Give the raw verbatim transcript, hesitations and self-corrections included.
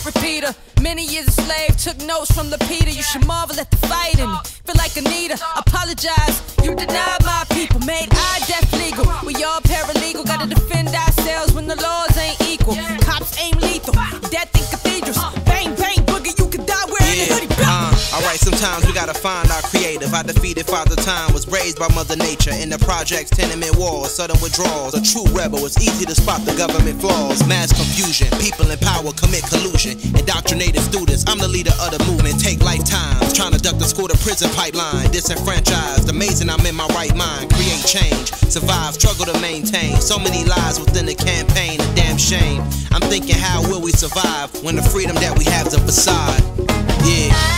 repeater. Many years a slave, took notes from the Peter. You should marvel at the fight in me. Feel like Anita, apologize. You denied my people, made our death legal. We all paralegal, gotta defend ourselves when the laws ain't equal. Cops aim lethal, death in cathedrals. Bang, bang, boogie, you could die wearing yeah. a hoodie. Uh, Alright, sometimes we gotta find our creative. I defeated Father Time, was raised by Mother Nature. In the projects, tenement walls, sudden withdrawals. A true rebel, it's easy to spot the government flaws. Mass confusion, people in power commit collusion. Indoctrinated students, I'm the leader of the movement. Take lifetimes, trying to duck the school to prison pipeline. Disenfranchised, amazing I'm in my right mind. Create change, survive, struggle to maintain. So many lies within the campaign, a damn shame. I'm thinking, how will we survive when the freedom that we have's a facade? Yeah.